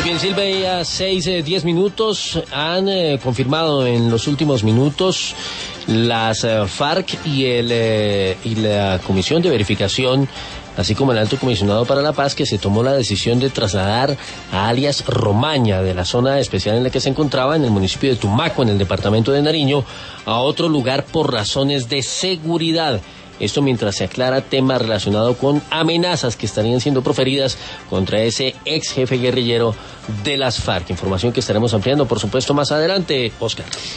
Bien, Silvia, 10 minutos. Han confirmado en los últimos minutos las FARC y la Comisión de Verificación, así como el Alto Comisionado para la Paz, que se tomó la decisión de trasladar a alias Romaña de la zona especial en la que se encontraba, en el municipio de Tumaco, en el departamento de Nariño, a otro lugar por razones de seguridad. Esto mientras se aclara tema relacionado con amenazas que estarían siendo proferidas contra ese ex jefe guerrillero de las FARC. Información que estaremos ampliando, por supuesto, más adelante, Oscar.